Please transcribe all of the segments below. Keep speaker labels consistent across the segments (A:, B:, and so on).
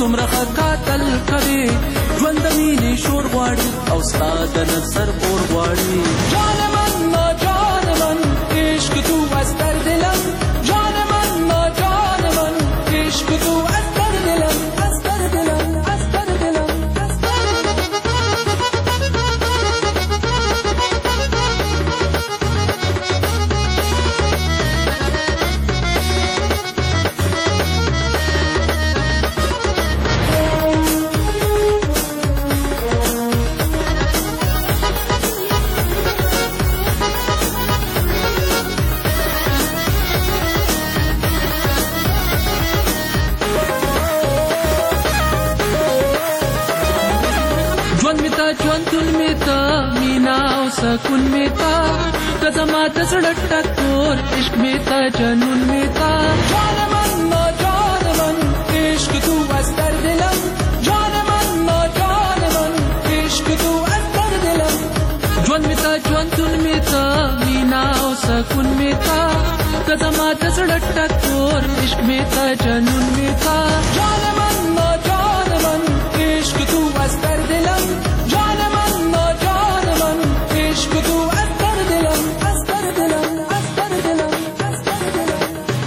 A: څومره ښه قاتل کوي ژوند د مینې شور غواړي او ستا د نظر اور غواړي جان من جان من عشق تو از در دلم جان من جان من عشق تو از در دلم از در دلم از در دلم ژوندون می تا مینا او سکون می تا د زما د زړه ټکور عشق می تا جنون می تا جان من عشق تو از در دلم جان من عشق تو از در دلم ژوند می تا ژوندون می تا مینا او سکون می تا د زما د زړه ټکور عشق می تا جنون می تا جان من عشق تو از در دلم جان من عشق تو از در دلم از در دلم از در دلم از در دلم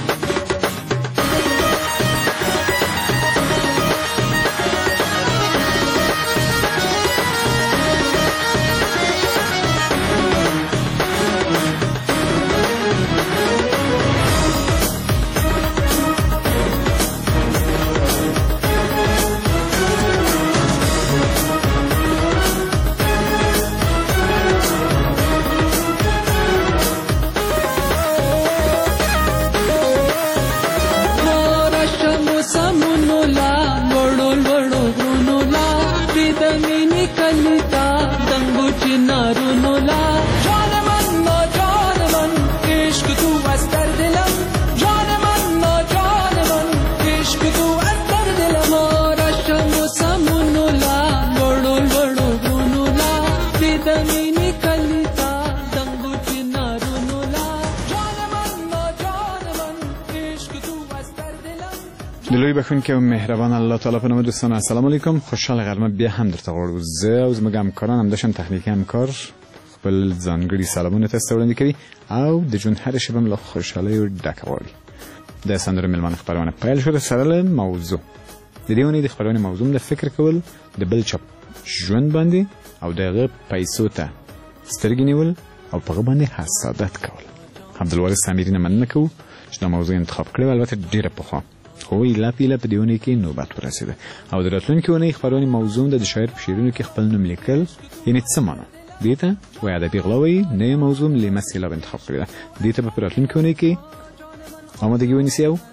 B: دلوی بخونکه و مهربان الله تعالی په نوم دوستان السلام علیکم خوشحال غرمه بیا هم درته غواړو زه او زموږ همکاران همداشان تخنیکي همکار خپل ځانګړي سلامونه تاسو ته وړاندې کوي او د ژوند هره شېبه له خوشحالۍ ډکه غواړي د سندرو مېلمانه خپرونه پیل شوه سره له موضوع د دې ونې د خپرونې موضوع د فکر کول د بل چا ژوند باندې او د هغه پیسو ته سترګې نیول او په هغه باندې حسادت کول عبدالوارث امیري نه مننه کوو چې دا موضوع انتخاب کړې البته ډېره پخوا خو ایله پیله په دې ونې کې نوبت ورسېده او د راتلونکې اونۍ خپرونې موضوع د شاعر په شعرونو کې خپل نوم لیکل یعنې څه معنا دې ته وایي ادبي غلا وایي نوې موضوع لیمه سیلاب انتخاب کړې ده دې ته به په راتلونکې اونۍ کې آمادګي ونیسي او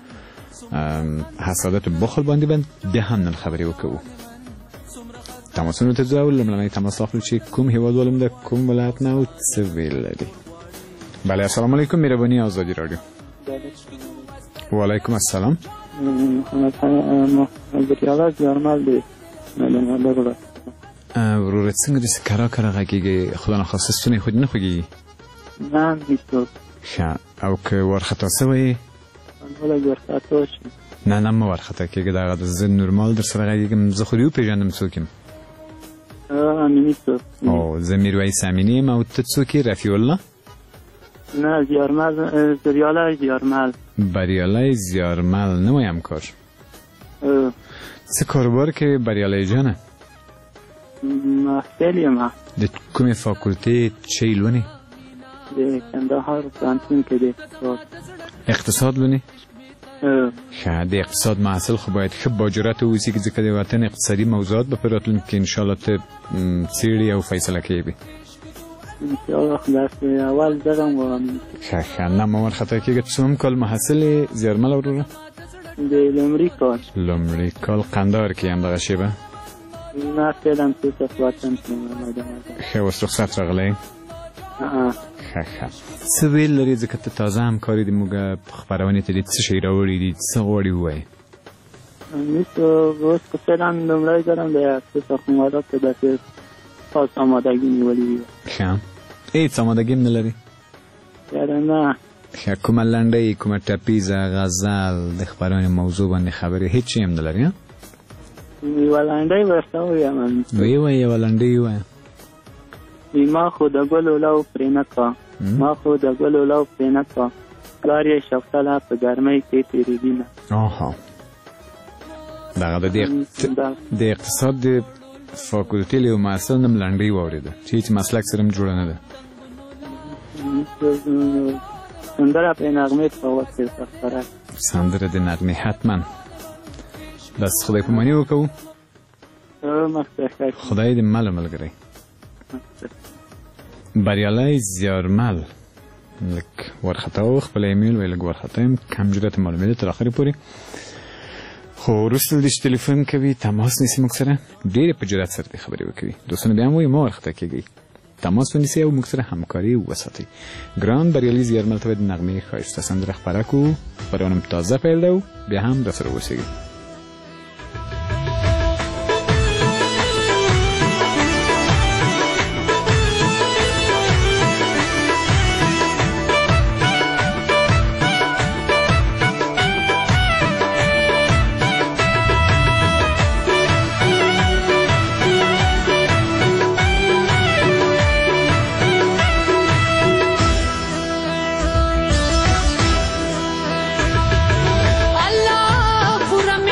B: حسادت و بخل باندې بیا هم نن خبرې وکړو تماسونو ته ځو او لومړنی تماس اخلو چې کوم هیوادوالم د کوم ولایت نه او څه ویل لري بله السلام علیکم مهرباني آزادي راډیو وعلیکم السلام
C: محمد بریالا زیارمل دی
B: ورورت څنګه داسې کرا کرا غږېږي خدا نخواسته ستونی خود نه خوږېږي
C: نه هیڅوک
B: ښه او که وارخطا شوی نه مه وارخطا کېږه دغه زه نورمال در سره غږېږم زه خو دې وپېژندم څوک یم
C: امیني څوک
B: او زه میرویس امیني یم او ته څوک یې رفیع الله
C: نه زیارمل
B: بریالی زیارمل نه وایم کار څه کاروبار کوي بریالی جانه
C: محصل یم
B: د کومې فاکولتې چه لونې
C: د کندهار پوهنتون کې د
B: اقتصاد لونې ښه د اقتصاد محصل خو باید ښه باجرت واوسي ځکه د وطن اقتصادي موضوعات به په راتلونکي کې انشاءالله ته څېړې او فیصله کوې
C: انشاءالله درس اول دارم و
B: ښه نه مه وارخطا کېږه څوم کال محصل زیارمل وروره
C: د
B: لومړي کال قندهار کې هم دغه شیبه
C: نه فعلا تو وطن
B: ښه اوس رخصت راغلی ښه څه ویل لري ځکه ته تازه همکاري د موږ خپرونې ته دې څه شی راوړي دي څه غواړي ووایې
C: اوس که فعلا لومړی ځل د ساختمانات ته داسې خاص آمادګي نیولې وي
B: ښه هېڅ آمادګي هم نه لري
C: نه
B: ښه کومه لنډۍ کومه ټپیزه غزل د خپرونې موضوع باندې خبرې هېڅ شی هم نه لري
C: یوه لنډۍ ورته ووایم
B: وایه یوه لنډۍ ووایه.
C: ما خو د ګلو لو پرې نه کړه ما خو د ګلو لو پرې نه کړه پلار یې شفتله په ګرمۍ کې تېرېدینه.
B: آها دغه د اقتصاد د فاکولټې له یو محصل نه م لنډۍ واورېده چې هېڅ مسلک سره م جوړه نه ده.
C: سندره پرې نغمې په وخت کې خپره
B: سندره د نغمې حتما دست خدای پاماني وکړو. خدای دې مل ملګری بریالی زیارمل لږ وارخطا و خپل ایمیل وی لږ وارخطا یم کم جرات معلومېده تر اخرې پورې خو وروسته دې چې تلیفون کوي تماس نیسي موږ سره ډېرې په جرات سره دې خبرې وکوي. دوستانو بیا هم وایي مه وارخطا کېږئ تماس ونیسئ او موږ سره همکاري وساتئ. ګران بریالي زیارمل ته به د نغمې ښایسته سندره خپره کړو. خپرونه م تازه پیل ده او بیا هم راسره اوسېږئ.
A: Allah pura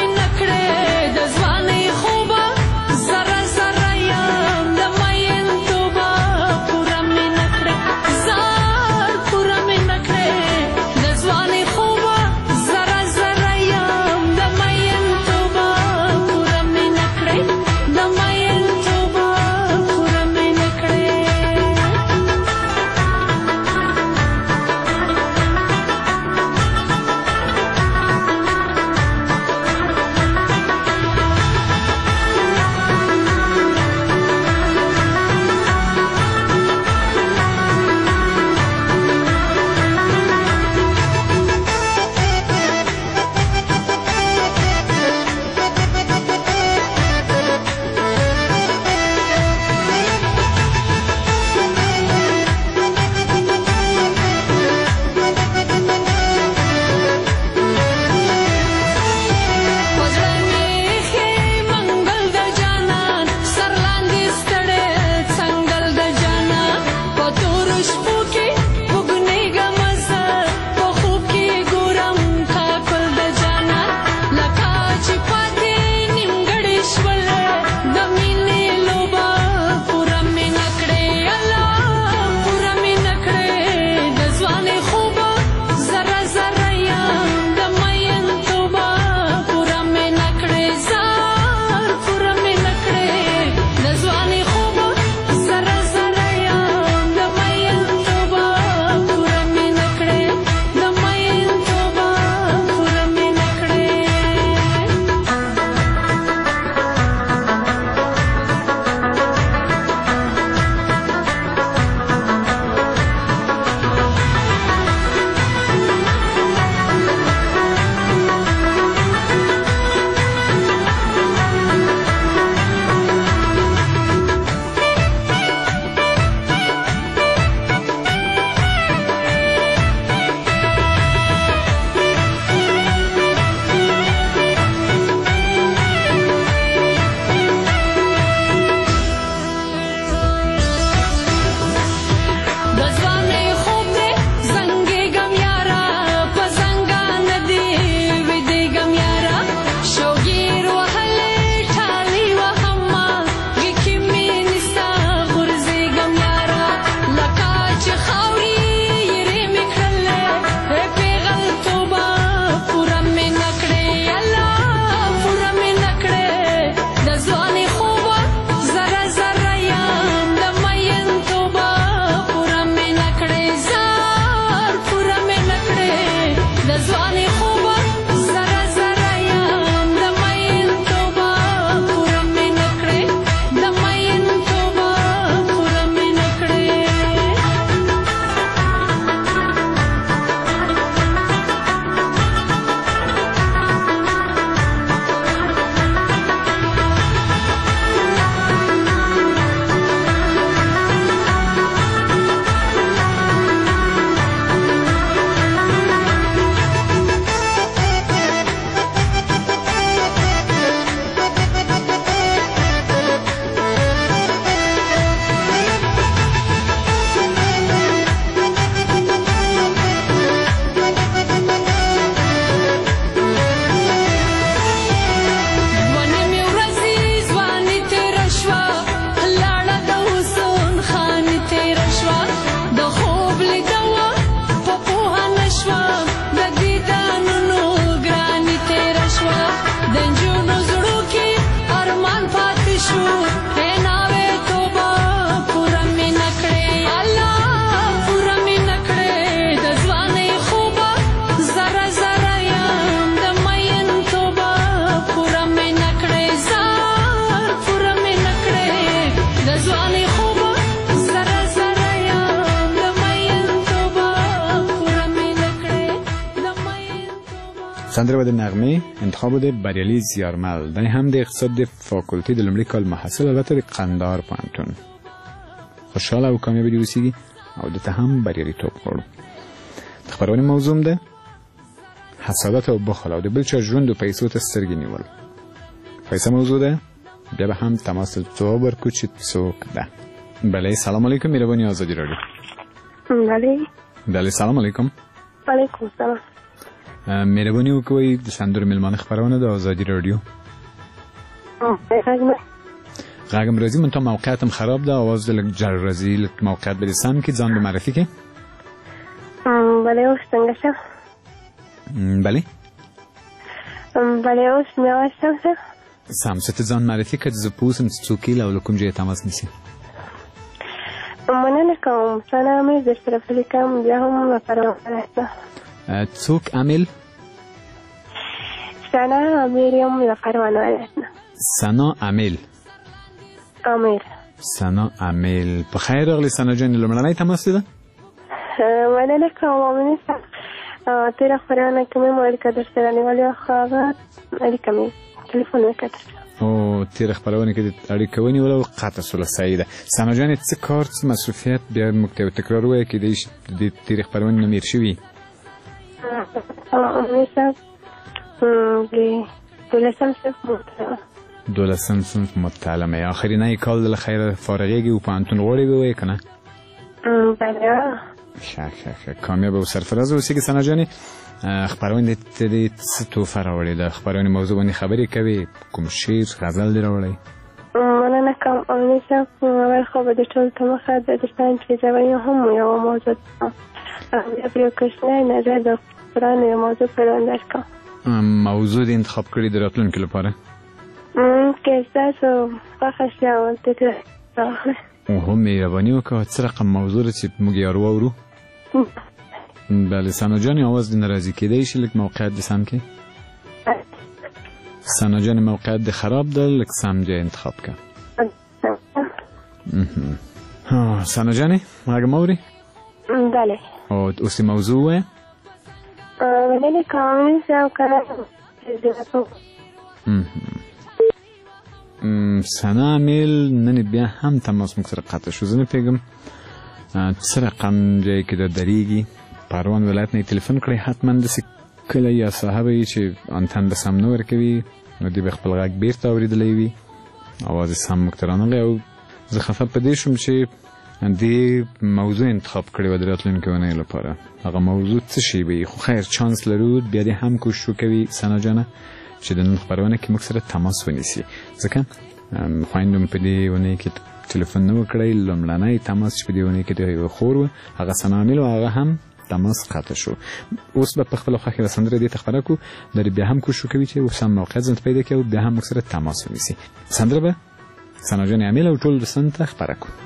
B: سندره به د نغمه انتخاب د بریالي زیارمل دی هم د اقتصاد د فاکولتي د لومړي کال محصل البته د قندهار پوهنتون خوشحاله او کامیاب دې اوسېږي او دته هم بریالیتوب غواړو د خپرونې موضوع ده حسادت او بخل او د بل چا ژوند او پیسو ته سترګې نیول پیسه موضوع ده بیا به هم تماس ځواب ورکړو چې څوک ده بله سلام علیکم مهرباني آزادي راډیو بله سلام علیکم
D: وعلیکم السلام
B: مهرباني وکوئ د سندرو میلمانه خپرونه د آزادي راډیو غږم راځي منتها موقعیتم خراب ده آواز لږ جر راځي لږ موقعیت بده سم کې ځان به معرفي کې
D: بله اوس څنګه شم
B: بله
D: بله اوس مې اواز سم
B: سم څه ته ځان معرفي کړه زه پوه سم چې څوک یې له له کوم ځایه تماس نیسي
D: مننه کوم ثنا امیر درسره فلیکم بیا هم پروانه ده
B: څوک امیر
D: ثنا امیر یم له پروانه ده
B: ثنا امیر ثنا امیر په خیر راغلی ثنا جان لومړنی تماس ده
D: مننه کوم امینه تیره خبرونه کې مې مو درسره نیولې خو هغه اړیکه مې تلیفون وکړ
B: او تیر خبرونه کې د اړیکه ونیول او قطع سول سعیده ثنا جان څه کار څه مسؤلیت بیا مکتب تکرار وایي کې د تیر خبرونه نمیر شوی دولسم صنف متعلمه آخرینه کال خیر فارغیگی و پانتون غوری بوی کنه
D: بله
B: ښه کامیاب او سرفراز اوسې کې ثنا جانې خبرونه دې څه توفه راوړې ده خبرونه موضوع باندې خبرې کوي کوم شعر غزل دې راوړی
D: مننه کوم امینه صاحب اول خو به د ټول ته مخه د درستان چې زوی هم یو موضوع ده یو کوشنه نظر د قرآن یو موضوع پرونده کوم
B: موضوع دې انتخاب کړی د راتلونکي لپاره
D: که ستاسو خوښه شي او تکرار
B: اوه مهرباني وکړه څه رقم موضوع ده چې موږ یې واورو بله ثنا جان آواز دې ناراضي کیدی شي لږ موقعیت دې سم کې ثنا جان موقعیت دې خراب ده لږ سم ځای انتخاب کړه ثنا جانې غږ اورې
D: بله
B: او اوس موضوع وایه
D: مننه کوم صاحب کنه
B: ثنا امیل نن بیا هم تماس موږ سره قطع شو زه نه پوهېږم څه رقم ځای کې د درېږي پروان ولایت نه یې تلیفون کړی حتما داسې کلی یا صاحب یې چې انتن به سم نه ورکوي نو دوی به خپل غږ بېرته اورېدلی وي اواز یې سم موږ ته رانغلی او زه خفه په دې شوم چې دې موضوع انتخاب کړې وه د راتلونکې اونۍ لپاره هغه موضوع څه شی به خو خیر چانس لرو بیا دې هم کوشش وکوي ثنا جانه چې د نن خبرونه کې موږ سره تماس ونیسي ځکه خویندو مې په دې اونۍ کې تلیفون نه وکړی لومړنی تماس چې په دې اونۍ کې د یوه خور و هغه ثنا امیل و هغه هم تماس قطع شو اوس به په خپله خوښې د سندرې دې ته خبره کړو درې بیا هم کوشش وکوي چې اوس هم موقعیت ځان ته پیدا کړي او بیا هم موږ سره تماس ونیسي سندره به ثنا جان امیل او ټول دوستانو ته خپره کړو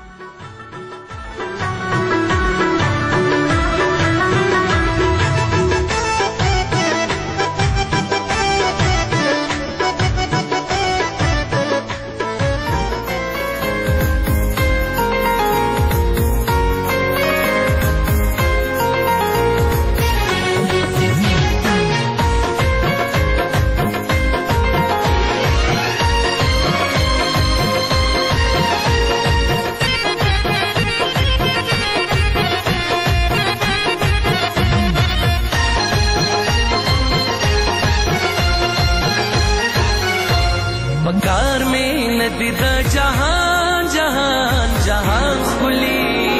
A: بکار میں ندی دا جہان جہان جہان کھلی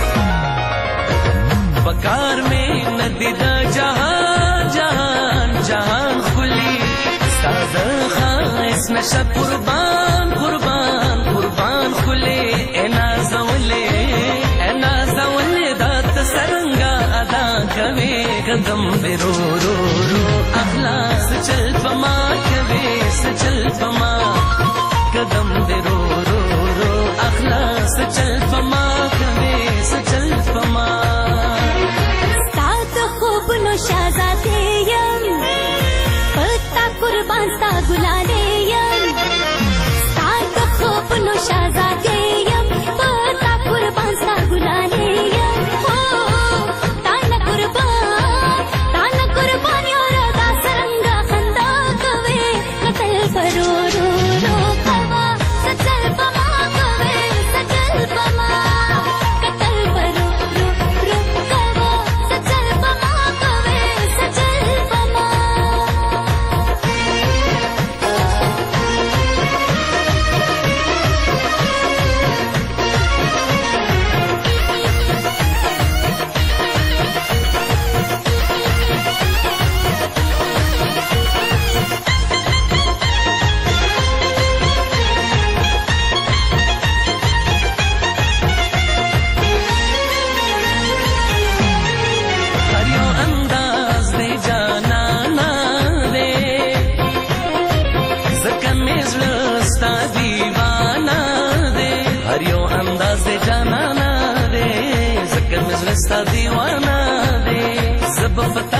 A: بکار میں ندی دا جہان جہان جہان کھلی ساز خاص نشا قربان قربان قربان کھلے اے نازولے دات سرنگا ادا کوي قدم به رو رو رو اخلاص چل پما کوي سچل پما قدم به رو رو رو اخلاص چل پما کوي سچل پما
E: سات خوب نو شہزادے یم پتا قربان سا گلانے یم سات خوب نو شہزادے یم پتا قربان سا گلانے یم تانا قربان یار داس
A: ستا دیوانا دے زب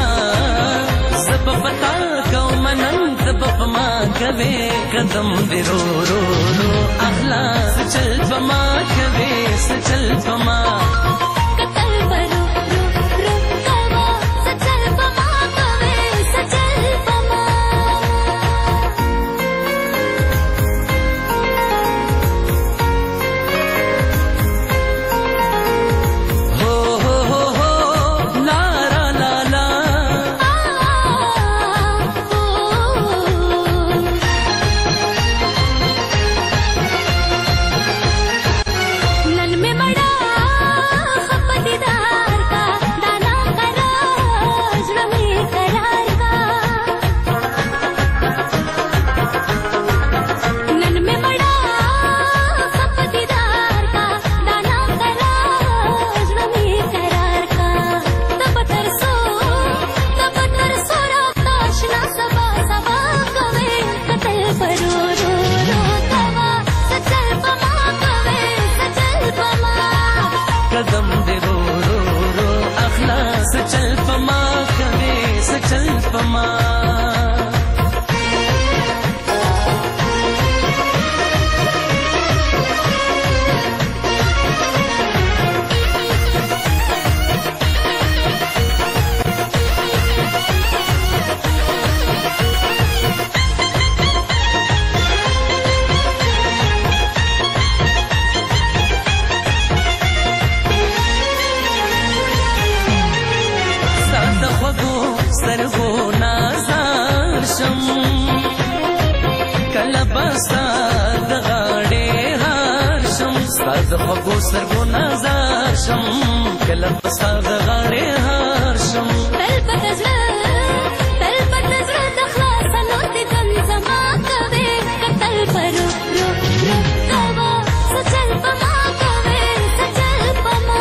A: پتا کومنن زب پما کوي قدم دے رو رو رو اخلا سچل پما کوي سچل پما
E: قتل برو رو رو کوا سچل پما کوي سچل پما
A: خوږو سترګو نظر شم کله په ستا د غاړې هار شم
E: تل په زړه د خلاصولو د ژوند زما کوې کتل په رو رو رو کوه سچل په ما کوې سچل په ما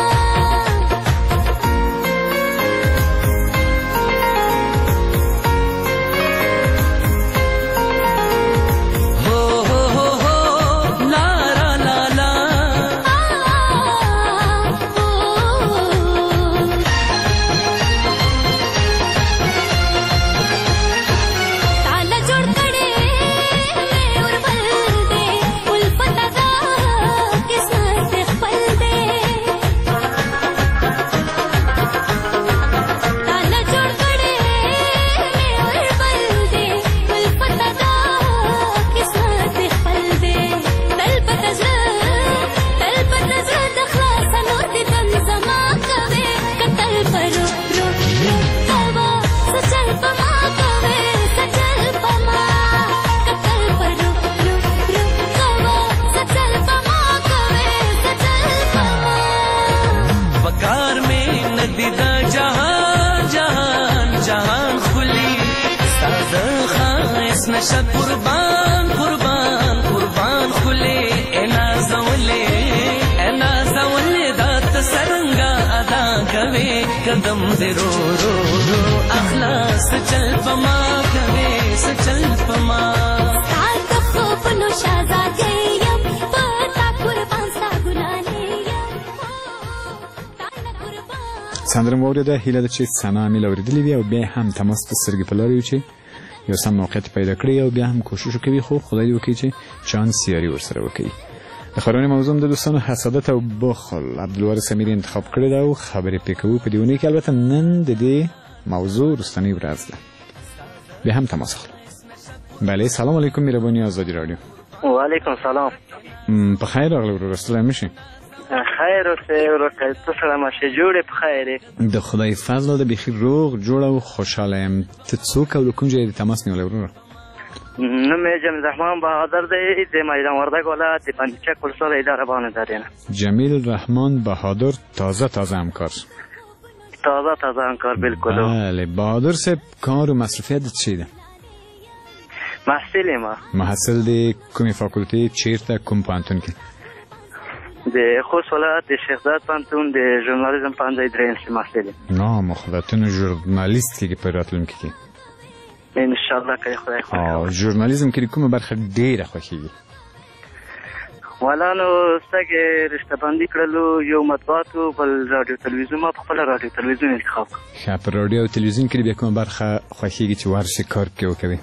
E: نشه قربان قربان قربان خلی انا زولے دات سرنگا ادا کوي قدم دے رو رو رو اخلاص چل پما کوي سچل پما تاک خوب نو شازادے یم پتا قربان ستا ګلانه یم تانا قربان
B: سندره موریده هیله ده چې سنا مې لوریدلې وي او بیا هم تماس په سترګې په لارې چې یو سم موقعیت پیدا کړی او بیا هم کوشش کوي خو خدای دې وکړي چې چانس یاري ورسره وکړي. د خبرونې موضوع د دوستانو حسادت او بخل عبدالوارث امیری انتخاب کړی دا او خبرې پې کوو په دې اونۍ کې. البته نن د دې موضوع وروستنۍ ورځ ده. بیا هم تماس اخلو. بله سلام علیکم مهرباني آزادی رادیو.
C: وعلیکم سلام.
B: په خیر راغلی ورور ستړی مه شې.
C: خیر اوسې ورکه ته سلامه شې جوړې په خیر یې.
B: د خدای فضله ده بیخي روغ جوړ او خوشحاله یم. ته څوک او له کوم ځای دې تماس نیولی وروره؟
C: نوم یې جمیل رحمان بهادر دی د میدان وردګ ولایت د پنچک ولسوالۍ اداره بانادر یم.
B: جمیل رحمان بهادر تازه همکار.
C: تازه همکار بالکل.
B: بله بهادر صاحب کار و مصروفیت چی ده؟
C: محصل ما.
B: محصل د کومې فاکولټې چیرته کوم پوهنتون کې؟
C: د خوست ولایت د شیخ زاید پوهنتون د ژورنالیزم پوهنځی دریم صف محصل یم.
B: مخلطون ژورنالیست کېږي په راتلونکي کې
C: انشاءالله که خدای خوښ.
B: ژورنالیزم کې کومه برخه ډېره خوښېږي؟
C: والا نو ستګه رشته بندي کړلو یو مطبوعاتو بل رادیو تلویزیون ما خپل رادیو تلویزیون انتخاب
B: ښه په رادیو او تلویزیون کې بیا کومه برخه خوښیږي چې ورشي کار کوي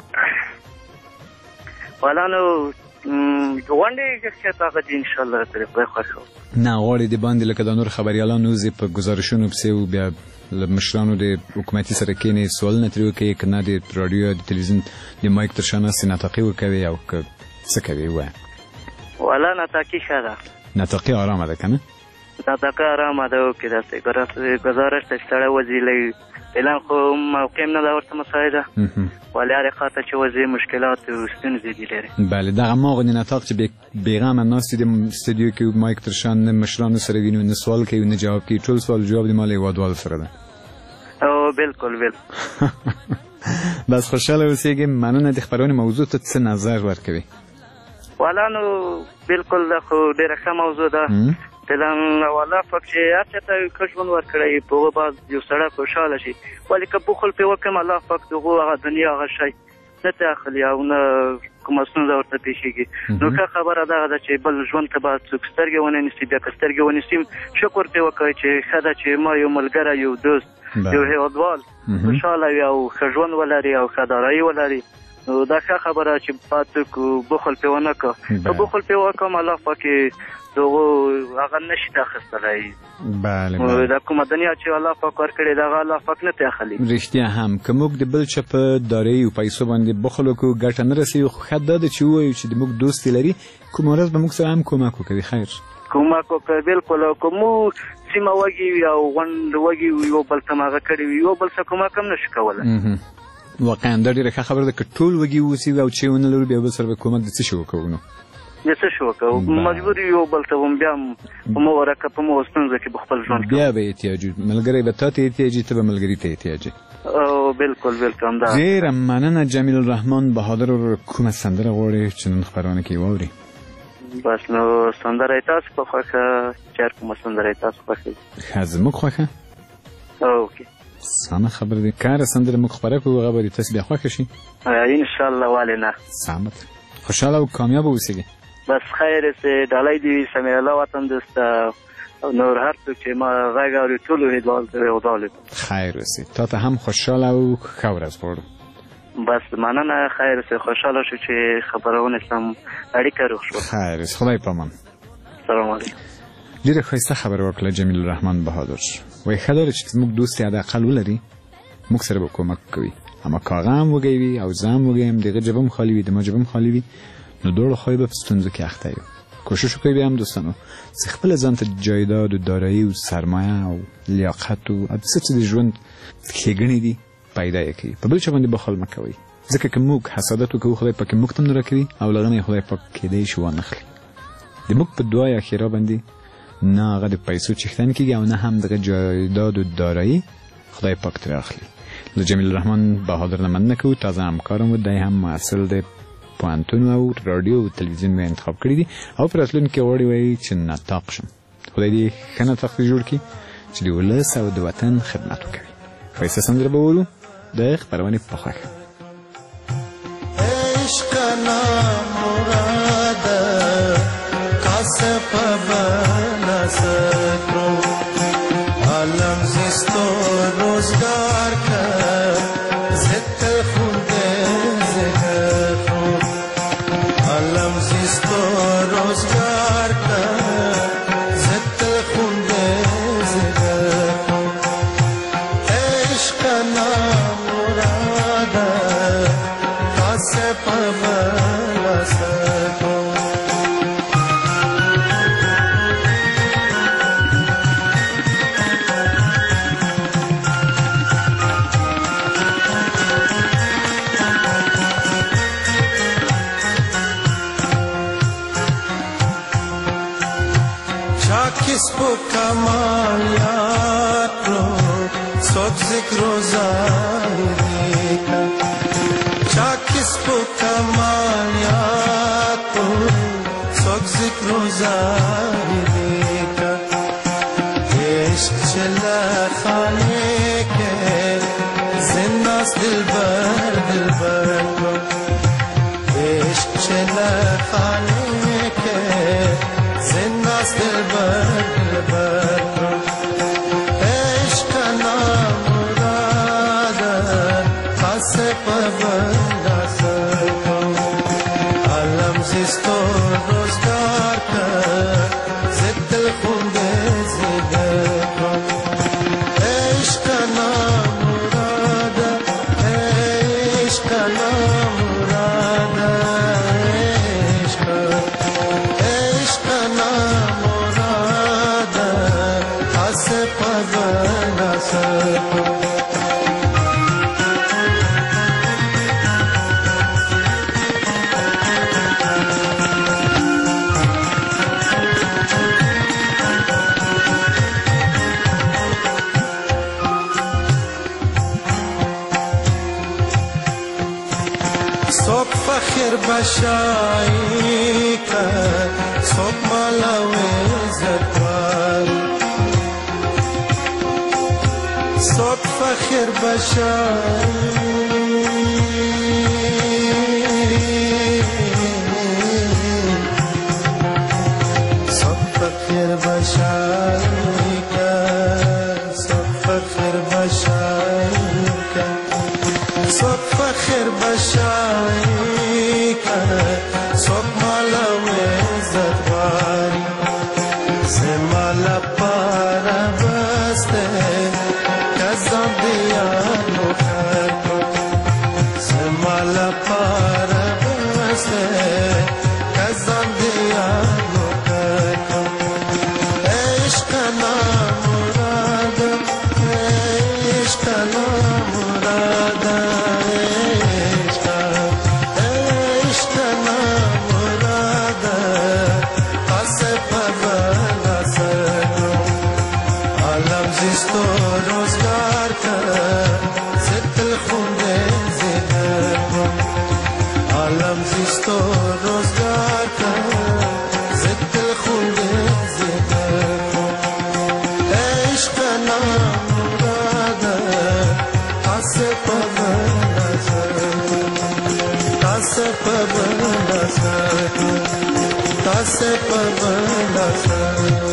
C: والا نو غونډې چې تاسو دې ان شاء الله ترې په خوښو
B: نه غواړي د باندې لکه د نور خبريالانو وزي په گزارشونو پسې او بیا مشرانو د حکومتي سره کېنې سوالونه ترې کوي کنه د رادیو او د تلویزیون د مایک تر شانه سناتقي وکوي او څه کوي وای
C: والا ناتاکی شاده
B: ناتاکی آرامه ده کنه
C: ناتاکی آرامه ده که دسته گزارش تشتره وزیلی اعلان خو موقع نه دا ورته مساعده ولی هر خاطر چې وزي مشکلات او ستونزې دي لري
B: بله دغه ماغونی ناتاق چې بیغمه ناست د استودیو کې مایک تر شان مشرانو سره وینو نه سوال کوي نه جواب کوي ټول سوال جواب د مال وادوال سره ده
C: او بالکل
B: بس خوشاله اوسېږم مننه د خبرونې موضوع ته څه نظر ورکوي
C: والا نو بالکل دا خو ډېره ښه موضوع ده فلان والا فکر چې هر چا ته ښه ژوند ورکړی په هغه باز یو سړی خوشحاله شي ولې که بخل پرې وکړم الله پاک د هغو هغه دنیا هغه شی نه ته اخلي او نه کومه ستونزه ورته پیښېږي نو ښه خبره دغه ده چې بل ژوند ته به څوک سترګې ونه نیسي بیا که سترګې ونیسي شکر پرې وکړئ چې ښه ده چې ما یو ملګری یو دوست یو هېوادوال خوشحاله وي او ښه ژوند ولري او ښه دارایي ولري نو دا ښه خبره چې پاتې بخل پرې ونه کړه که بخل پرې وکړم الله پاک دغه هغه نشي اخیستلی
B: بله
C: دا کومه دنیا چې الله پاک ورکړې دغه الله پاک نه اخلي
B: رښتیا هم که موږ د بل چا په دارایي او پیسو باندې بخل وکړو ګټه نه رسوي خو ښه دا ده چې ووایو چې د موږ دوستي لري کومه ورځ به موږ سره هم کومک وکوي خیر
C: کومک وکړي بالکل او که موږ سیمه وږي وي او غونډ وږي وي یو بل ته هغه کړي وي یو بل څه کومک هم نشو کولی
B: واقعا دا ډېره ښه خبره ده که ټول وږي واوسي او چې ونه لرو بیا بل سره به کومک د څه شي وکړو نو
C: د څه شي وکړو مجبور یو بل ته هم بیا په مو ورکه په مو ستونزه کې به خپل ژوند
B: بیا به احتیاج ملګری به تا ته احتیاجي ته به ملګري ته احتیاجي
C: او بالکل همدا
B: ډېره مننه جمیل الرحمن بهادر کومه سندره غواړې چې نن خپرونه کې واوري
C: بس نو سندره تاسو په خوښه چېر کومه سندره تاسو خوښه
B: ښه زموږ خوښه
C: اوکې
B: سمه خبره ده کار سندره موږ خبره کوو هغه به تاسو بیا خوښه شي
C: ان شاء الله والله نه
B: سمه خوشاله او کامیاب اوسئ
C: بس خیر سه ډالۍ دی سمې الله وطن دوست نور هر څه چې ما غږ اوري ټول هیواد ته وداله
B: خیر اوسئ تا ته هم خوشاله او ښه ورځ غواړم
C: بس مننه خیر سه خوشاله شو چې خبرونه سم اړیکه روغ شو
B: خیر خدای پامان
C: سلام علیکم
B: ډیره ښایسته خبره وکړه جمیل الرحمن بهادر وایي ښه ده چې موږ دوست حداقل ولري موږ سره به کومک کوي اما که هغه هم وږی وي او زه هم وږی یم د هغه جبه هم خالي وي د ما جبه هم خالي وي نو دواړه خواهی به په ستونزو کې اخته یو کوشش وکړئ بیا هم دوستانو چې خپله ځان ته جایداد و دارایي و سرمایه او لیاقت و څه چې د ژوند ښېګڼې دي پیدا یې کړي په بل چا باندې بخل مه کوئ ځکه که موږ حسادت وکړو خدای پاک موږ ته هم نه راکوي او له هغه نه خدای پاک کیدی شي وانخلي د موږ په دعا یا اخیرا باندې نه هغه د پیسو چښتن کېږي او نه هم دغه جایداد و دارایي خدای پاک ترې اخلي له جمیل الرحمن بهادر نه مننه کوو تازه همکارم و دی هم محصل د پوهنتون او رادیو او تلویزیون مې انتخاب کړي دي او په راتلونکي کې غواړي وایي چې نطاق شم خدای دې ښه نطاق جوړ کړي چې د ولس او د وطن خدمت وکړي ښایسته سندره به وولو د خپرونې په خوښه
F: عشق نامراده کاسب بنسکرو عالم زیستو روزگار کرد زد خونده زگر خون عالم زیستو روزگار کرد زد خونده زگر خون عشق نامراده کاسب بنسکرو किसको कमालियात रो सब जिक्र ज़ाहिरी का चा किसको कमालियात रो सब जिक्र ज़ाहिरी का इश्क चला खाने के जिन्ना दिलबर को इश्क चला खाने के مالا وزدوار صوت فخر بشر فخر بشرك صوت فخر بشرك صوت فخر بشرك صوت مالا وزدواري سمالا پارا بسته کزان دیانو کرکو سمالا پارا بسته کزان دیانو کرکو عشقنا مراد عشقنا مراد عشقنا مراد قصف بلا سرو عالم زیستو روزگار کرد زد الخونده زیدر کن عالم زیستو روزگار کرد زد الخونده زیدر کن عشقنا مراد قصف بلا سرو قصف بلا سرو قصف بلا سرو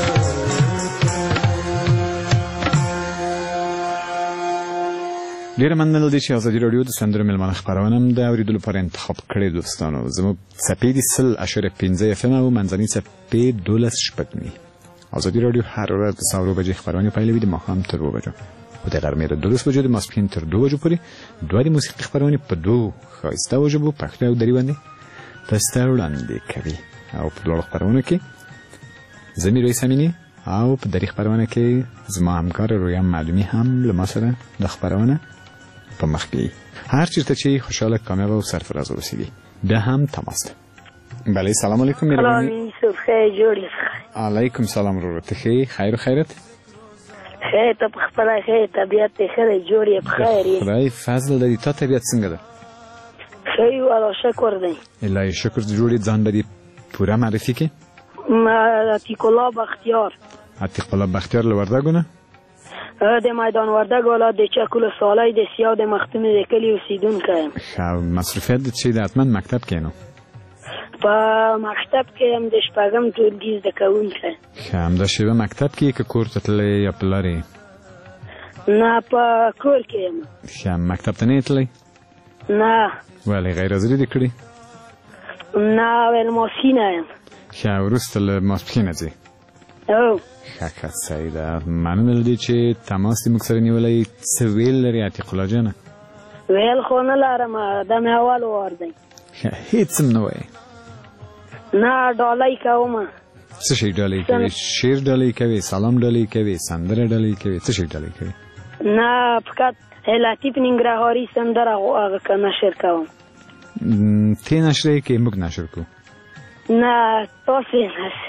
B: ډیره مننه دي چې ازادي رادیو د سندرو ملمنه خبرونه هم د اوریدلو لپاره انتخاب کړې دوستانو. زموږ څپې دي 0.5 FM او منځنۍ څپې 12 شپږمې. ازادي رادیو هر ورځ د 7 بجې خبرونه پیلوي د ماښام تر 2 بجو او د غرمې د 12 بجو د ماسپښین تر 2 بجو پورې دوه د موسیقي خبرونه په دوه ښایسته وجبو پښتو او دري باندې تاسو ته وړاندې کوي. او په دغه خبرونه کې زمير رئیس امینی او په دري خبرونه کې زما همکار رویا معلومی هم له ما سره د خبرونه په مخ کې هر چیرته چې خوشاله کامیاب او سرفراز اوسئ. بیا هم تماس ده. بله سلام علیکم.
G: سلام یوسف خیر جوړی.
B: علیکم سلام ورور ته خیر خیرت.
G: خیر ته په خپل خیر طبيعت ته خیر جوړی په خیر.
B: خدای فضل لري. ته طبيعت څنګه ده؟
G: خیر والله شکر دی.
B: الهی شکر. جوړی ځان لري پورا معرفي کې.
G: عتیق الله بختیار.
B: عتیق الله بختیار لوردګونه
G: د میدان وردګ ولایت د چکول سالای د سیاو د مختومې د کلی اوسیدونکی یم.
B: ښه مصروفیت د چې د حتمن مکتب کې نو
G: په مکتب کې هم د شپږم ټولګي زده کوونکی.
B: ښه همدا شیبه مکتب کې که کور ته تللی یا په لارې؟
G: نه په کور کې یم.
B: ښه مکتب ته نه یې تللی؟
G: نه.
B: ولې غیر حاضري دې کړې؟
G: نه ول ماسپښینه یم.
B: ښه وروسته له ماسپښینه ځې؟
G: او
B: ښه صحیح ده. مننه له دې چې تماس دې موږ سره نیولی. څه ویل لرې عتیق الله جانه؟
G: ویل خو نه لرم دا مې اول وار دی.
B: هېڅ هم نه وایې؟
G: نه ډالۍ کوم.
B: څه شی ډالۍ کوې؟ شعر ډالۍ کوې؟ سلام ډالۍ کوې؟ سندره ډالۍ کوې؟ څه شی ډالۍ کوې؟
G: نه فقط لطیف ننګرهاري سندره هغه نشر کوم.
B: ته نشر یې که موږ نشر کوو؟
G: نه تاسو یې نشر.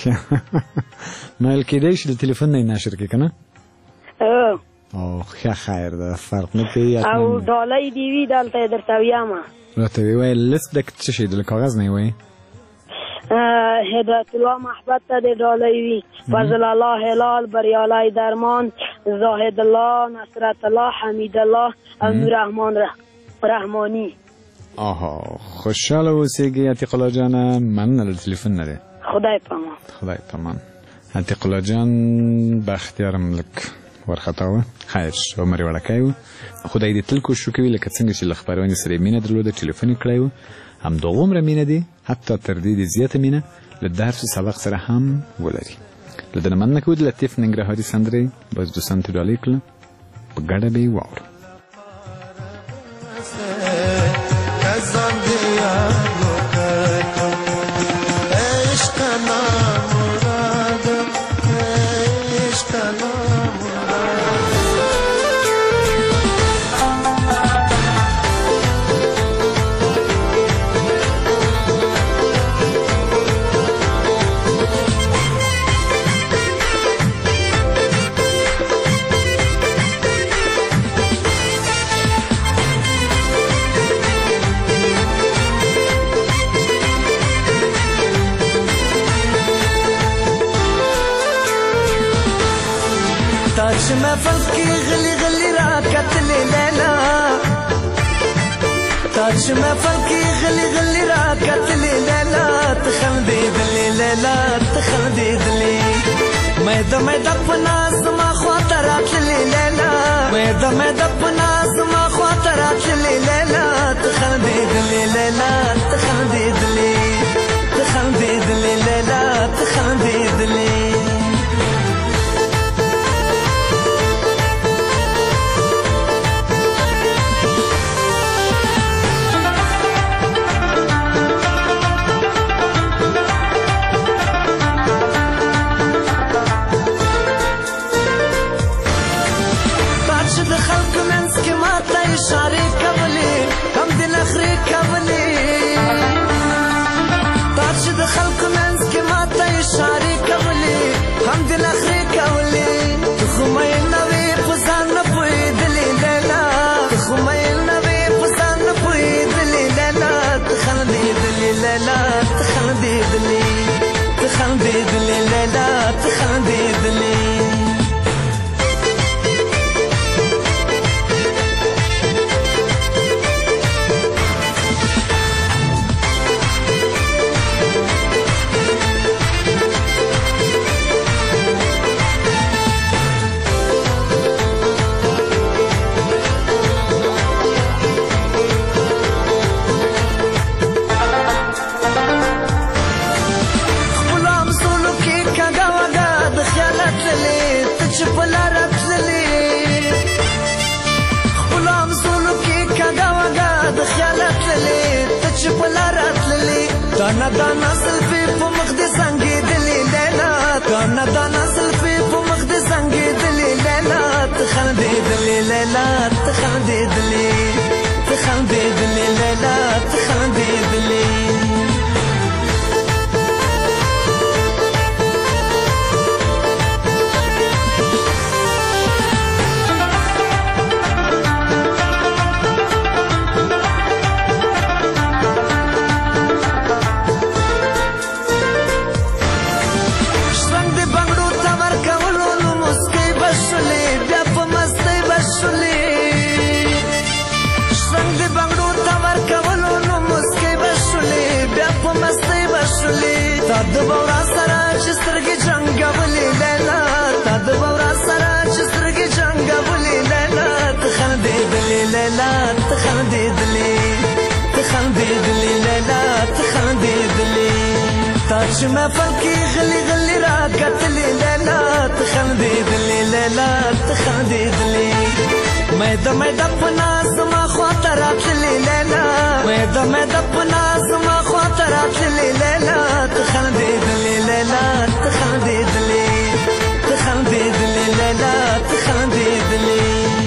B: مایل کېدی شي د تلیفون نه یې نشر کړې که نه؟
G: او
B: ښه خیر ده فرق نه کوي.
G: او ډالۍ دې وي دلته یې درته ویمه.
B: راته ویې وایه لست د څه شی د کاغذ نه یې وایې؟
G: هدایت الله محبت ته دې ډالۍ وي. فضل الله هلال بریالی درمان زاهد الله نصرت الله حمید الله او نوررحمان رحمانی.
B: آها خوشحاله اوسېږئ عتیق الله جانه. مننه له تلیفون نه دی.
G: خدای پامان.
B: خدای پامان. عتیق الله جان بختیار هم لږ ورخطا و. خیر عمر یې وړکی و. خدای دې تل کوشش وکوي لکه څنګه چې له خپرونې سره یې مینه درلوده ټلیفون یې کړی و همدغومره مینه دي حتی تر دې د زیاته مینه له درس سبق سره هم ولري. له دې نه مننه کوو د لطیف ننګرهاري سندرې باز دوستان ته ډالۍ کړله په ګډه به یې واورو.
F: تاج محفل کی غلی غلی را کتلی لیلا تاج محفل کی غلی غلی را کتلی لیلا تخندیدلی لیلا تخندیدلی میده پنا زما خواته راتللی لیلا میده پنا زما خواته راتللی لیلا تخندیدلی لیلا تخندیدلی تخندیدلی لیلا تخندیدلی اشاره کولی هم د نخرې کولی تاج د خلکو منځ کې ماته اشاره کولی هم د نخرې کولی ته خو مې نه وې په ځان نه پوهېدلې لیلا ته خو مې نه وې په ځان نه پوهېدلې لیلا ته خندېدلې لیلا ته خندېدلې ته خندېدلې لیلا ته خندېدلې دانا دانا زلفی په مخ دې زنګېدلې لیلا دانا دانا زلفی په مخ دې زنګېدلې لیلا ته خندېدلې لیلا ته خندېدلې ته خندېدلې لیلا ته خندېدلې تا د بورا سره چې سترګې جنګولې لیلا تا د بورا سره چې سترګې جنګولې لیلا ته خندېدلې لیلا ته خندېدلې ته خندېدلې لیلا ته خندېدلې تاج محفل کې غلی غلی را کتلې لیلا ته خندېدلې لیلا ته خندېدلې میده پنا زما خواته راتللې لیلا میده پنا زما خواته راتللې لیلا ته خندېدلې لیلا ته خندېدلې ته خندېدلې لیلا ته خندېدلې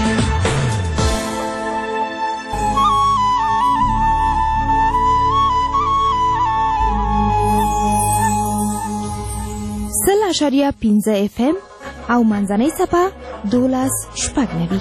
H: سل اشاریه 15 FM او منځنۍ څپه 12.9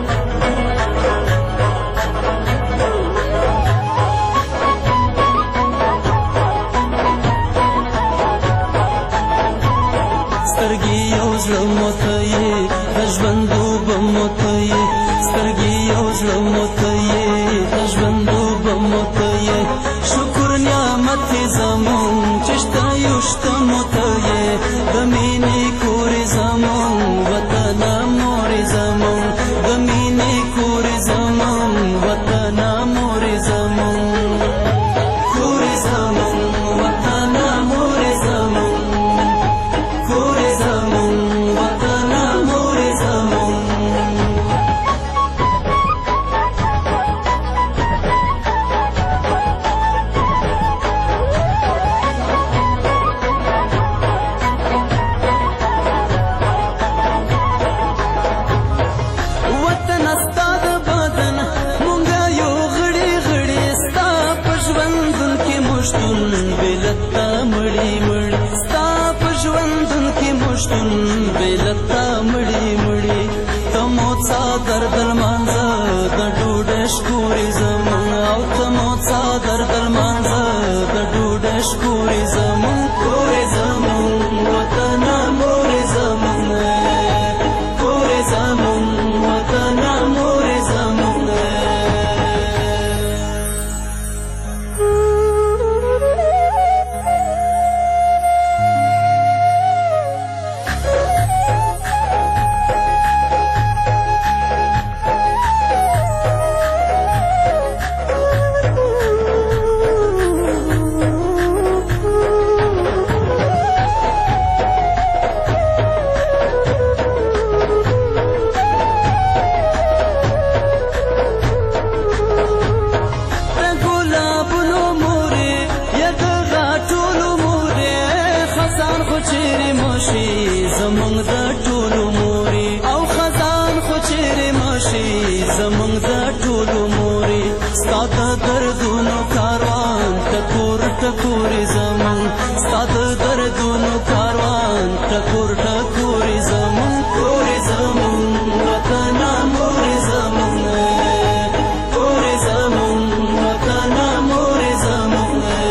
A: سترګې یو زړه موته یې د ژوندوبه موته یې سترګې یو زړه موته یې د ژوندوبه موته یې شکر نعمت یې زمون چې شته یو شته موته یې د مینې کورې زمون وطنه مورې زمون د مینې کورې زمون وطنه مورې زمون کورې زمون وطنه مورې زمون
F: چیرې ماشي زمونږ د ټولو مورې او خزان خو چیرې ماشي زمونږ د ټولو مورې ستا د دردونو کاروان ټکور ټکورې زمونږ ستا د دردونو کاروان ټکور ټکورې زمونږ کورې زمونږ وطنه مورې زمونږ کورې زمونږ وطنه مورې زمونږ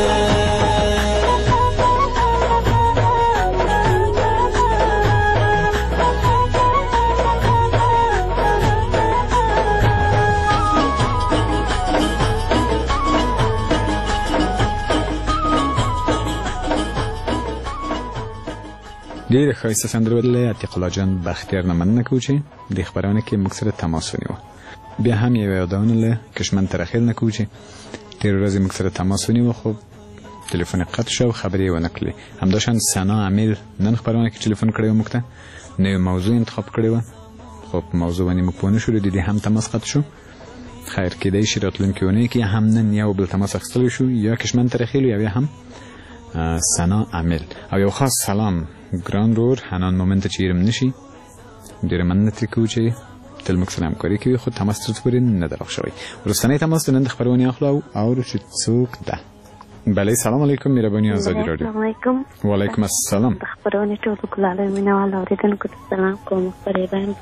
B: ډېر ښایسته سندرې ویلې عتیق الله جان بختیار نه مننه کوو چې د خبرونه کې موږ سره تماس ونیوه. بیا هم یوه یادونه له کشمن ترخیل نه کوو چې ډېرې ورځې موږ سره تماس ونیوه خو تلیفون یې قطع شو او خبرې یې ونه کړلې. همداشان ثنا امیل نن خبرونه کې ټلیفون کړی و موږ ته نوې موضوع انتخاب کړې وه خو په موضوع باندې موږ پوه نه شولو د دې هم تماس قطع شو. خیر کیدای شي راتلونکې اونۍ کې هم نن یو بل تماس اخیستلی شو یا کشمن ترخیل یا هم ثنا امیل. او یو خاص سلام ګران رور حنان مومن ته چې هېرم نشي ډېره مننه ترې کوو چې تل موږ سره همکاري کوي خو تماس تر اوسه پورې نه ده راغ شوی. وروستنی تماس د نن د خپرونې اخلو او اورو چې څوک ده. بله سلام علیکم مهرباني ازادي راډیو.
I: السلام علیکم.
B: وعلیکم السلام.
I: د خپرونې ټولو ګلالو مینهوال اورېدونکو ته سلام کوم. فریبا یم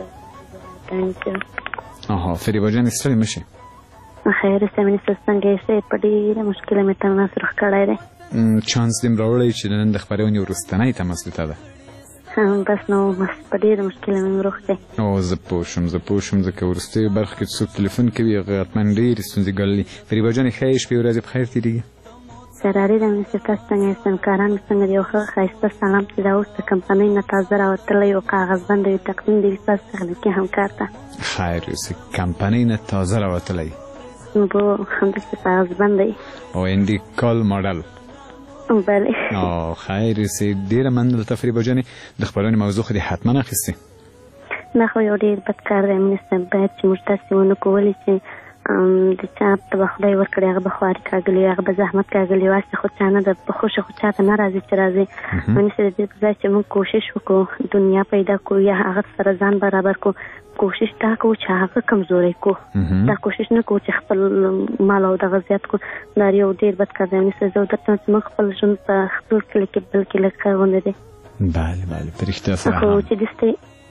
B: آها فریبا جان ستړې مه شئ.
I: خیر سمینې څنګه یې په ډېره مشکله مې تماس روغ کړی دی.
B: چانس دې م راوړی چې د نن د خپرونې وروستنی تماس دې ته ده.
I: بس نو په ډېره مشکله مې روغ دی.
B: او زه پوه شوم ځکه وروستیو برخه کې څوک تلیفون کوي هغه حتما ډېرې ستونزې ګاللي. فریبا جانې ښه یې شپې ورځې په خیر تېرېږي.
I: سراري ده مې چې تاسو څنګه یاست همکاران مې څنګه دي. یو ښه ښایسته سلام چې دا اوس د کمپنۍ نه تازه راوتلی یو کاغذبند یو تقدیم د وي ستاسو تخنیکي همکار ته.
B: خیر اوسې کمپنۍ نه تازه راوتلی
I: بو همداسې کاغذبند دی
B: او انډیکال ماډل.
I: بله
B: خیر اوسې ډېره مننه درته فریبا جانې. د خپرونې موضوع خو دې حتما اخیستې؟
I: نه خو یو ډېر بد کار دی امین صاحب باید چې موږ داسې ونه کړو ولې چې د چا ته به خدای ورکړي هغه به خواري کاږلي هغه به زحمت کاږلي واسې خو چا نه ده په خوښه خو چا ته نه راځي چې راځي. امین صاحب د دې په ځای چې موږ کوشش وکړو دنیا پیدا کړو یا هغه سره ځان برابر کړو کوشش دا کوو چې هغه کمزوری کړو دا کوشش نه کوو چې خپل مال او دغه زیات کړو. دا یو ډېر بد کار دی امین صاحب. زه درته چې موږ خپل ژوند په خپل کلي کې بلکې لږ ښه غوندې دی.
B: بله په رښتیا سره
I: خو چې داسې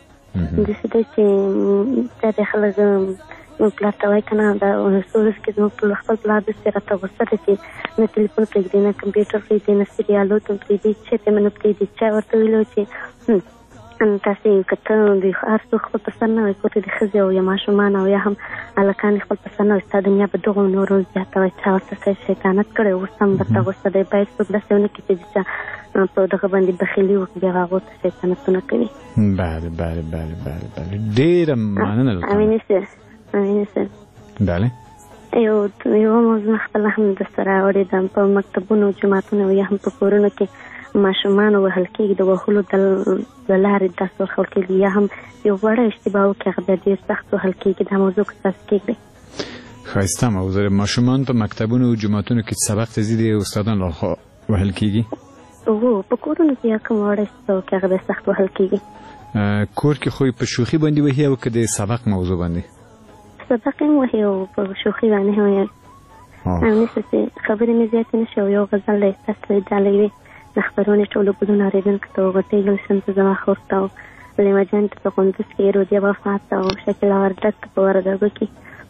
I: دی چې دا د خلک پلار ته وایي که نه دا څو ورځې کې زموږ خپل پلار داسې راته غوسه ده چې نه تلیفون پرېږدي نه کمپیوټر پرېږدي نه سریالو ته پرېږدي چېرته مې نه پرېږدي. چا ورته ویلي چې تاسې که ته د هر څوک خپل په سر نه وایي کور ته د ښځې او یا ماشومان او یا هم هلکان خپل په سر نه وایي ستا دنیا به دغو نورو زیاته وایي چا ورته شیطانت کړی اوس هم درته غوسه دی. باید څوک داسې ونه کړي چې د چا په دغه باندې بخیلي وکړي بیا هغو ته شیطانتونه کوي.
B: بله ډېره مننه درته.
I: امینې صاحب
B: بله
I: یو موضوع خپله هم د سره اورېدم په مکتبونو جوماتونو یا هم په کورونو کې ماشومان وهل کېږي د وهلو د لارې داسې ورکول کېږي یا هم یو وړه اشتباه وکړي هغه بیا ډېر سخت وهل کېږي. دا موضوع که تاسو کېږدئ
B: ښایسته موضوع ده. ماشومان په مکتبونو او جوماتونو کې سبق ته ځي د استادانو لخوا وهل کېږي.
I: په کورونو کې یا کوم وړه اشتباه وکړي هغه بیا سخت وهل کېږي.
B: کور کې خو په شوخي باندې وهي او که د سبق موضوع باندې
I: سبق هم وهي او په شوخي باندې هم ویل. همداسې چې خبرې مې زیاتې نه شي او یو غزل دی ستاسو ډالۍ وي د خپرونې ټولو ګلونو اورېدونکو ته وغوټۍ ګلشن ته زما خور ته او لیما جان ته په قندوز کې رودیه وفات ته او شکیله وردګ ته په وردګو کې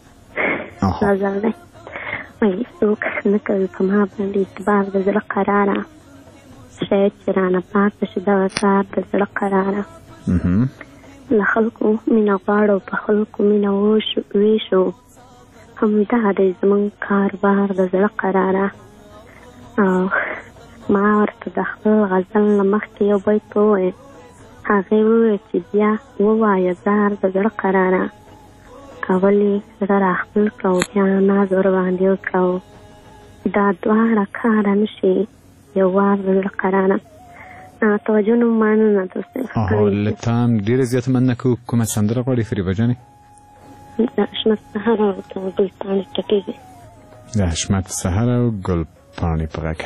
I: غزل دی. وایي څوک نه کوي په ما باندې اعتبار د زړه قراره شاید چې رانه پاته شي دغه کار د زړه قراره له خلکو مینه غواړو په خلکو مینه ویشو همدا دی زموږ کاروبار د زړه قراره. او ما ورته د خپل غزل نه مخکې یو بیت وویل هغې وویل چې بیا ووایه زار د زړه قراره ولې زړه راخپل کړه او بیا ناز ورباندې وکړه دا دواړه کاره نه شي یو وار د زړه قراره. توجه نو مننه دوستي.
B: له تا هم ډېره زیاته مننه کوو. کومه سندره غواړې فریبا جانې؟
I: د حشمت سهر او ګلپاڼې ټکېږي.
B: د حشمت سهر او ګلپاڼې په غږ حتی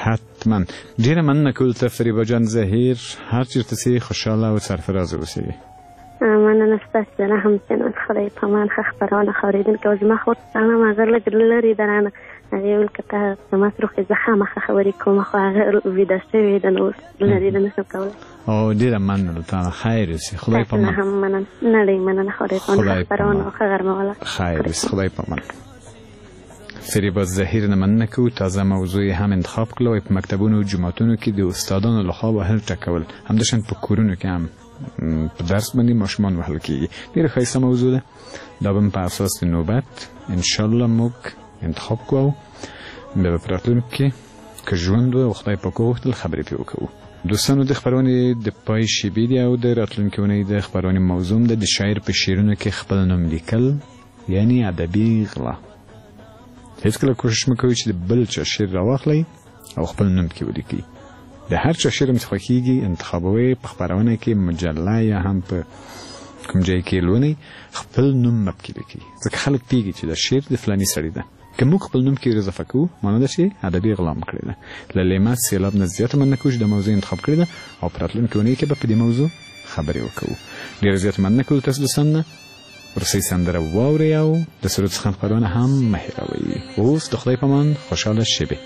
B: حتما ډیره مننه کول ته فریبا جان زهیر هر چیرته سي خوشاله او سرفراز اوسئ.
I: مننه ستاسو د رحم چینل خدای په امان ښه خپرونه خورېدونکي او زما خور ته هم هغه لږ لرې ده رانه هغې ویل که ته زما سره خو زه خامخا خبرې کوم خو هغه ویده شوې ده نو اوس لرې ده نشم کولی.
B: او ډیره مننه له تا خیر اوسې خدای په امان.
I: هم مننه نړۍ مننه خدای په امان ښه خپرونه او ښه غرمه ولا
B: خیر اوسې خدای په امان. فریبا زهیر نه مننه کوو تازه موضوع هم انتخاب کړله وایي په مکتبونو او جوماتونو کې د استادانو لخوا وهل ټکول همداشان په کورونو کې هم په درس باندې ماشومان وهل کېږي. ډېره ښایسته موضوع ده. دا به په اساس د نوبت انشاءالله موږ انتخاب کوو بیا به په راتلونکي کې که ژوند و او خدای پاک وغوښتل خبرې پرې وکړو. دوستانو د خپرونې د پای شیبې دي او د راتلونکي اونۍ د خپرونې موضوع ده د شاعر په شعرونو کې خپل نوم لیکل یعنی ادبي غلا. هیڅکله کوشش مه کوئ چې د بل چا شعر راواخلئ او خپل نوم کې ولیکئ. د هر چا شعر مې خوښېږي انتخابوئ په خپرونه کې مجله یا هم په کوم ځای کې لولئ خپل نوم مه پکې لیکئ ځکه خلک پوهېږي چې دا شعر د فلاني سړي ده. که موږ خپل نوم کې اضافه کوو معنی ده چې ادبي غلا مو کړې ده. له لیمه سیلاب نه زیاته مننه کوو چې د موضوع انتخاب کړې ده او په راتلونکې اونۍ کې به په دې موضوع خبرې وکړو. ډېره زیاته مننه کوو تاسو دوستان نه. ورسئ سندره واورئ او د سرود څخه خپرونه هم مه هېروئ. اوس د خدای په امان خوشحاله شبې.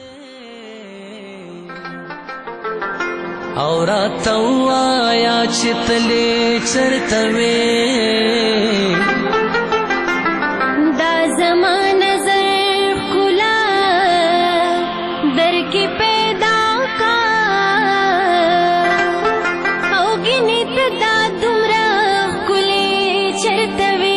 F: او راته ووایه چې تلې چېرته وې
E: دا زما نظر ښکلا درکې پیدا کا او ګینې ته دا دومره ښکلې چېرته وې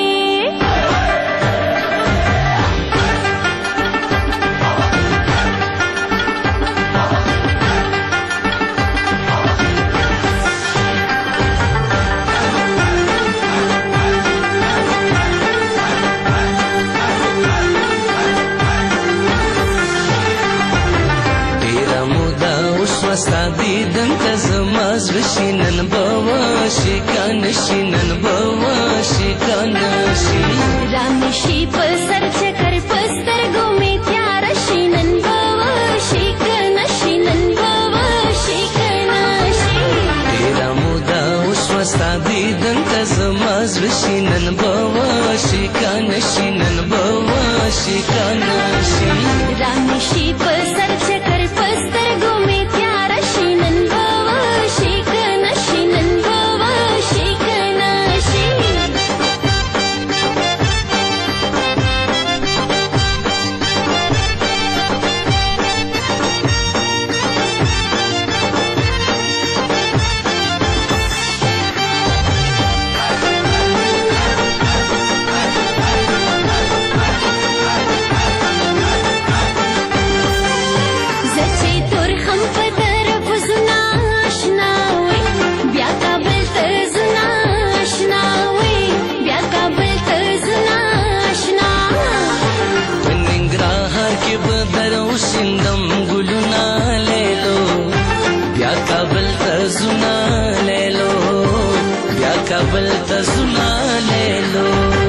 F: ستا دیدن ته زما زړه شي نن به وشي که نه شي نن به وشي که نه شي
E: رامې شي په سر چکر په سترګو مې تیاره شي نن به وشي که نه شي نن به وشي که نه شي
F: ډېره موده وشوه ستا دیدن ته زما زړه شي نن به وشي که نه شي نن به وشي که نه شي
E: رامې شي په سر چکر په سترګو مې
F: کابل ته زما لیلو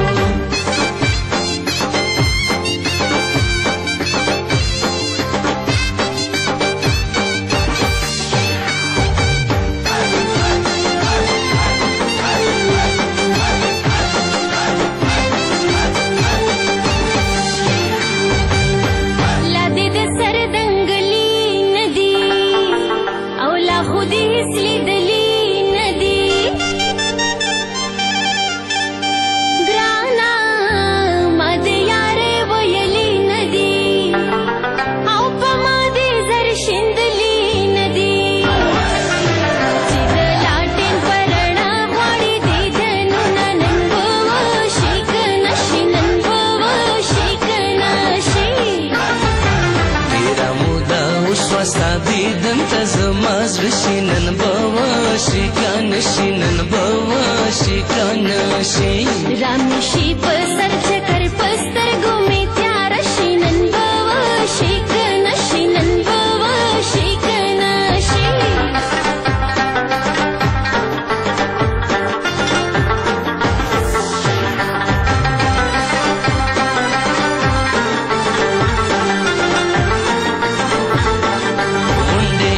F: دیدن ته زما زړه شي نن به وشي که نه شي نن به وشي که نه شي
E: رامې شي په سر چکر په سترګو مې تیاره شي نن به وشي که نه شي نن به وشي که نه شي
F: غونډې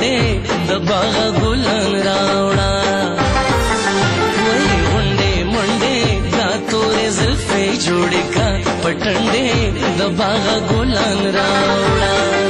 F: غونډې د باغ ګلان راوړه وای غونډې منډې دا تورې زلفې جوړې کا پټنډې د باغ ګلان راوړه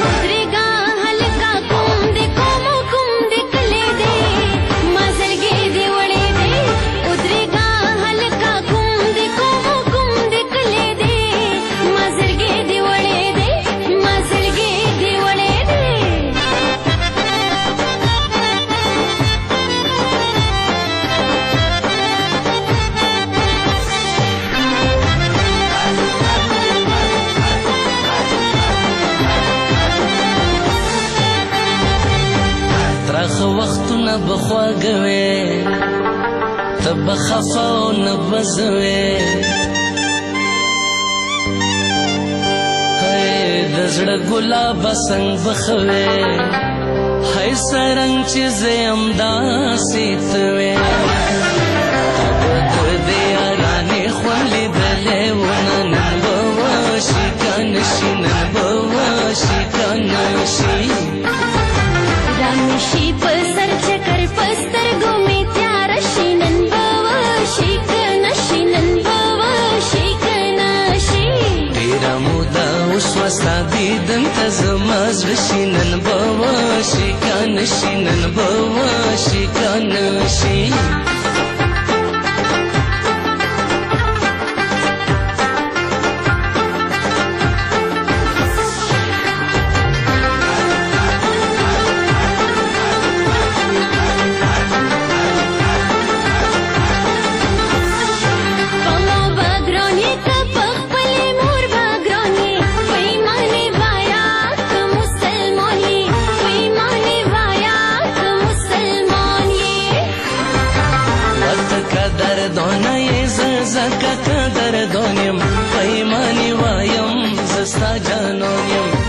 F: وختونه بخواږوي ته به خفه او نه بزوي د زړه ګلابه څنګ بخوي هی سرنګ چې زه یم داسې ته وې ته د یارانې خوند لیدلی ونه نن به وشي که نشي نن به وشي که نشي
E: رانشي په سر چکر په سترګو مې تیاره شي نن به وشي که نشي نن به وشي که نشي
F: ډېره موده وشوه ستا دیدن ته زما زړه شي نن به وشي که نشي نن به وشي که نشي زکه قدر دونیم پیمانی وایم زستا جانونیم